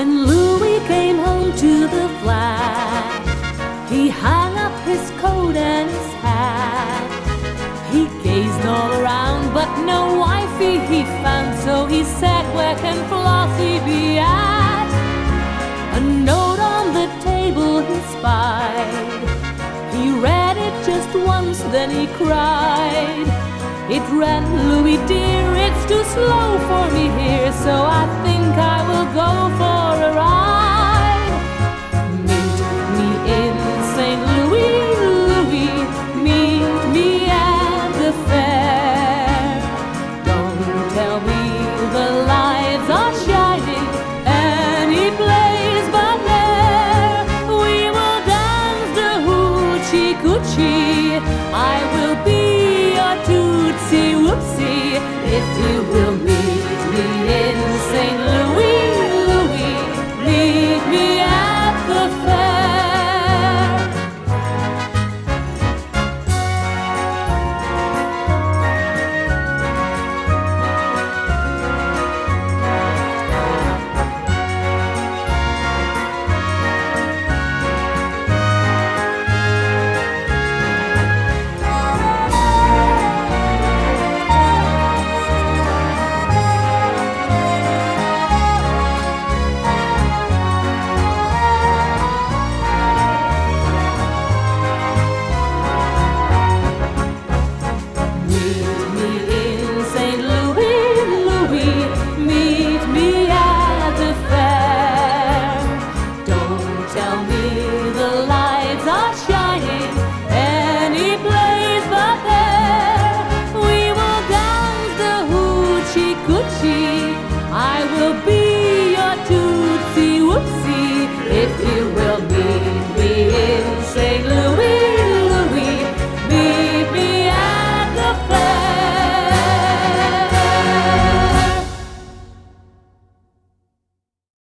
When Louis came home to the flat, he hung up his coat and his hat. He gazed all around, but no wifey he found, so he said, "Where can Flossie be at?" A note on the table he spied. He read it just once, then he cried. It read, "Louis dear, it's too slow for me here, so I think I will go for a ride. Meet me in St. Louis, Louis, meet me at the fair. Don't tell me the lights are shining any place but there. We will dance the hoochie coochie. I will be your tootsie whoopsie if you will meet me in